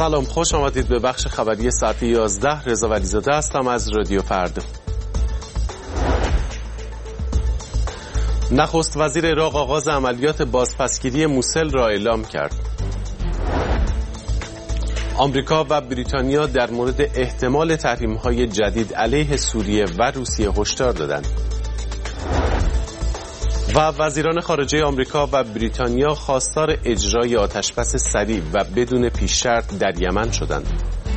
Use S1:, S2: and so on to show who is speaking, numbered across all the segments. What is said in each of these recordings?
S1: سلام، خوش آمدید به بخش خبری ساعت 11. رضا ولیزاده هستم از رادیو فردا. نخست وزیر عراق آغاز عملیات بازپسگیری موسل را اعلام کرد. آمریکا و بریتانیا در مورد احتمال تحریم‌های جدید علیه سوریه و روسیه هشدار دادند. و وزیران خارجه آمریکا و بریتانیا خواستار اجرای آتشبس سریع و بدون پیش شرط در یمن شدند.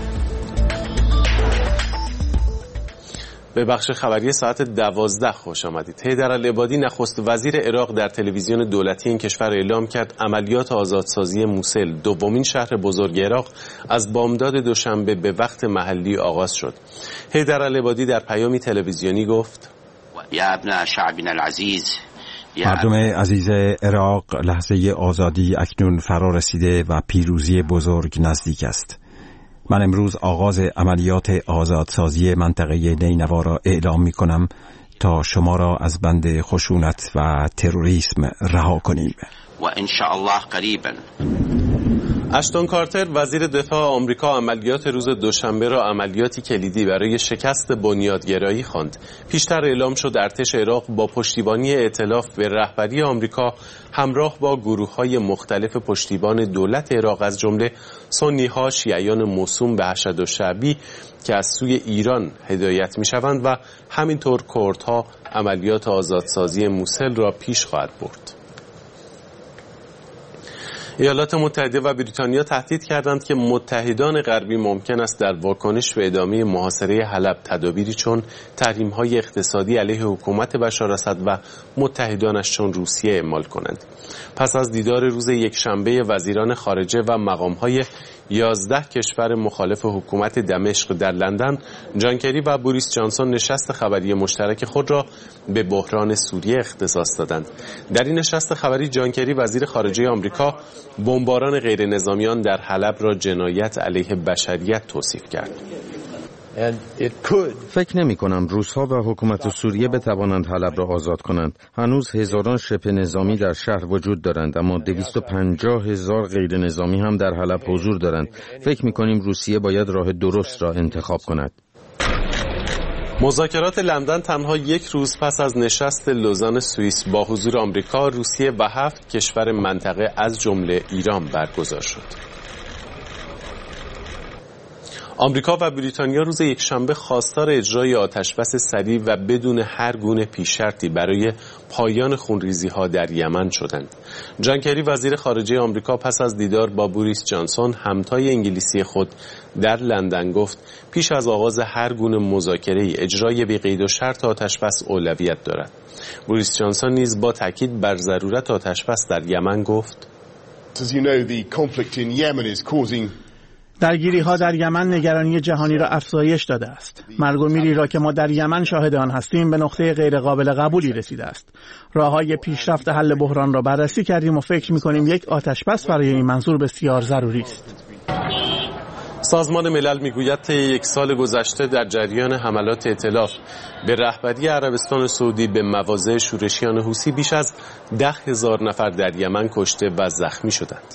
S1: به بخش خبری ساعت 12 خوش آمدید. حیدرالعبادی نخست وزیر عراق در تلویزیون دولتی این کشور اعلام کرد عملیات آزادسازی موسل، دومین شهر بزرگ عراق، از بامداد دوشنبه به وقت محلی آغاز شد. حیدرالعبادی در پیامی تلویزیونی گفت:
S2: یا ابناء شعبنا العزیز،
S3: مردم عزیز عراق، لحظه آزادی اکنون فرا رسیده و پیروزی بزرگ نزدیک است. من امروز آغاز عملیات آزادسازی منطقه نینوا را اعلام می کنم تا شما را از بند خشونت و تروریسم رها کنیم.
S2: و ان شاء الله قریبا.
S1: اشتون کارتر وزیر دفاع آمریکا عملیات روز دوشنبه را عملیاتی کلیدی برای شکست بنیادگرایی خواند. پیشتر اعلام شد ارتش عراق با پشتیبانی ائتلاف به رهبری آمریکا همراه با گروه‌های مختلف پشتیبان دولت عراق از جمله سنی‌ها، شیعیان موسوم به حشد الشعبی که از سوی ایران هدایت می‌شوند و همینطور کردها عملیات آزادسازی موسل را پیش خواهد برد. ایالات متحده و بریتانیا تهدید کردند که متحدان غربی ممکن است در واکنش به ادامه محاصره حلب تدابیری چون تحریم‌های اقتصادی علیه حکومت بشار اسد و متحدانش چون روسیه اعمال کنند. پس از دیدار روز یکشنبه وزیران خارجه و مقام‌های 11 کشور مخالف حکومت دمشق در لندن، جان کری و بوریس جانسون نشست خبری مشترک خود را به بحران سوریه اختصاص دادند. در این نشست خبری جان کری وزیر خارجه آمریکا بمباران غیر نظامیان در حلب را جنایت علیه بشریت توصیف کرد.
S4: فکر نمی کنم روس‌ها و حکومت سوریه بتوانند حلب را آزاد کنند. هنوز هزاران شبه نظامی در شهر وجود دارند، اما 250,000 غیر نظامی هم در حلب حضور دارند. فکر می کنیم روسیه باید راه درست را انتخاب کند.
S1: مذاکرات لندن تنها یک روز پس از نشست لوزان سوئیس با حضور آمریکا، روسیه و 7 کشور منطقه از جمله ایران برگزار شد. آمریکا و بریتانیا روز یکشنبه خواستار اجرای آتشبس سریع و بدون هر گونه پیش شرطی برای پایان خونریزی‌ها در یمن شدند. جان کری وزیر خارجه آمریکا پس از دیدار با بوریس جانسون همتای انگلیسی خود در لندن گفت پیش از آغاز هر گونه مذاکره اجرای بی قید و شرط آتشبس اولویت دارد. بوریس جانسون نیز با تاکید بر ضرورت آتشبس در یمن گفت:
S5: درگیری‌ها در یمن نگرانی جهانی را افزایش داده است. مرگ و میری را که ما در یمن شاهد آن هستیم به نقطه غیر قابل قبولی رسیده است. راه‌های پیشرفت حل بحران را بررسی کردیم و فکر می‌کنیم یک آتشبس برای این منظور بسیار ضروری است.
S1: سازمان ملل میگوید طی یک سال گذشته در جریان حملات ائتلاف به رهبری عربستان سعودی به مواضع شورشیان حوثی بیش از 10,000 نفر در یمن کشته و زخمی شدند.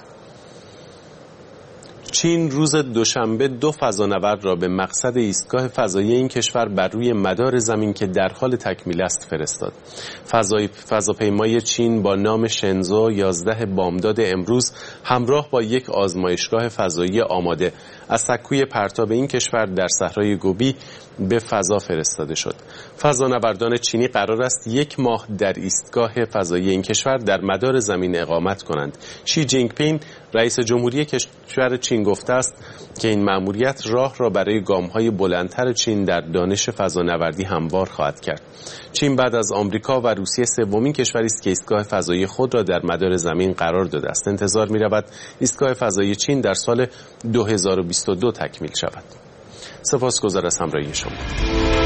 S1: چین روز دوشنبه 2 فضانورد را به مقصد ایستگاه فضایی این کشور بر روی مدار زمین که در حال تکمیل است فرستاد. فضاپیمای چین با نام شنزو 11 بامداد امروز همراه با یک آزمایشگاه فضایی آماده از سکوی پرتاب این کشور در صحرای گوبی به فضا فرستاده شد. فضانوردان چینی قرار است 1 ماه در ایستگاه فضایی این کشور در مدار زمین اقامت کنند. شی جینگ پینگ رئیس جمهوری کشور چین گفته است که این مأموریت راه را برای گام‌های بلندتر چین در دانش فضانوردی هموار خواهد کرد. چین بعد از آمریکا و روسیه سومین کشوری است که ایستگاه فضایی خود را در مدار زمین قرار داده است. انتظار می‌رود ایستگاه فضایی چین در سال 2022 تکمیل شود. سپاسگزار از همراهی شما.